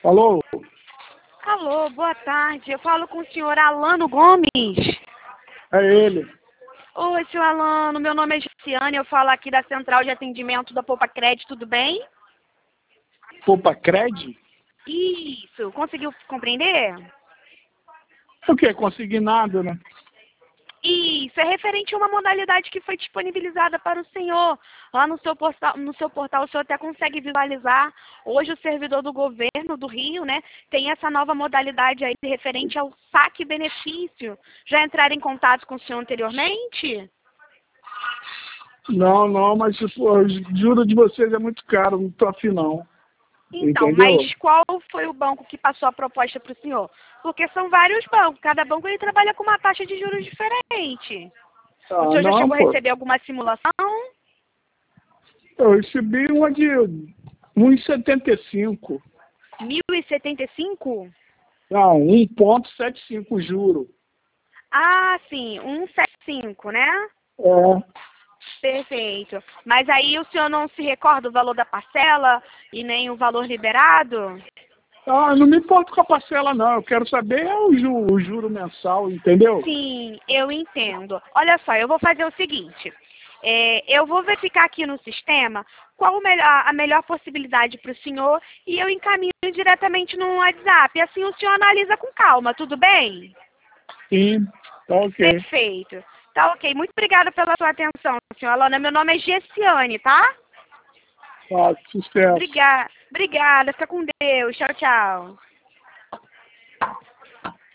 Alô? Alô, boa tarde. Eu falo com o senhor Alano Gomes. É ele. Oi, senhor Alano. Meu nome é Gessiane. Eu falo aqui da Central de Atendimento da Poupa Crédito. Tudo bem? Poupa Cred? Isso. Conseguiu compreender? O quê? Consegui nada, né? Isso. É referente a uma modalidade que foi disponibilizada para o senhor. Lá no seu portal o senhor até consegue visualizar. Hoje o servidor do governo do Rio, né, tem essa nova modalidade aí referente ao saque benefício. Já entraram em contato com o senhor anteriormente? Não, mas tipo, o juro de vocês é muito caro, não tô afim não. Então, Entendeu? mas qual foi o banco que passou a proposta para o senhor? Porque são vários bancos, cada banco ele trabalha com uma taxa de juros diferente. O Ah, senhor já não, chegou a pô. receber alguma simulação? Eu recebi uma de 1,75. 1.075? Não, 1,75 juro. Ah, sim, 175, né? É. Perfeito. Mas aí o senhor não se recorda o valor da parcela e nem o valor liberado? Ah, não me importo com a parcela não, eu quero saber o juro mensal, entendeu? Sim, eu entendo. Olha só, eu vou fazer o seguinte. Eu vou verificar aqui no sistema qual a melhor possibilidade para o senhor e eu encaminho diretamente no WhatsApp. Assim o senhor analisa com calma, tudo bem? Sim, tá ok. Perfeito. Tá ok. Muito obrigada pela sua atenção, senhor Alana. Meu nome é Gessiane, tá? Tá, sucesso. Obrigada. Fica com Deus. Tchau, tchau.